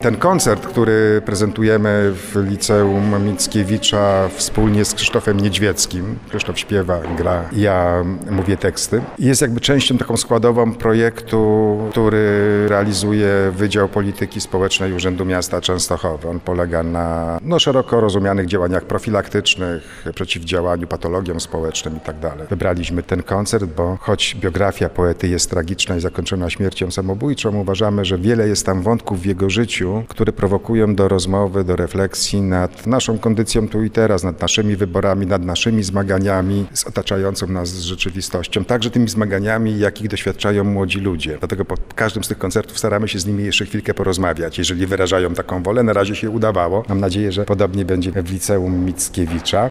Ten koncert, który prezentujemy w Liceum Mickiewicza wspólnie z Krzysztofem Niedźwieckim, Krzysztof śpiewa, gra, ja mówię teksty, jest jakby częścią taką składową projektu, który realizuje Wydział Polityki Społecznej Urzędu Miasta Częstochowy. On polega na szeroko rozumianych działaniach profilaktycznych, przeciwdziałaniu patologiom społecznym itd. Wybraliśmy ten koncert, bo choć biografia poety jest tragiczna i zakończona śmiercią samobójczą, uważamy, że wiele jest tam wątków w jego życiu, które prowokują do rozmowy, do refleksji nad naszą kondycją tu i teraz, nad naszymi wyborami, nad naszymi zmaganiami z otaczającą nas rzeczywistością, także tymi zmaganiami, jakich doświadczają młodzi ludzie. Dlatego po każdym z tych koncertów staramy się z nimi jeszcze chwilkę porozmawiać, jeżeli wyrażają taką wolę. Na razie się udawało. Mam nadzieję, że podobnie będzie w Liceum Mickiewicza.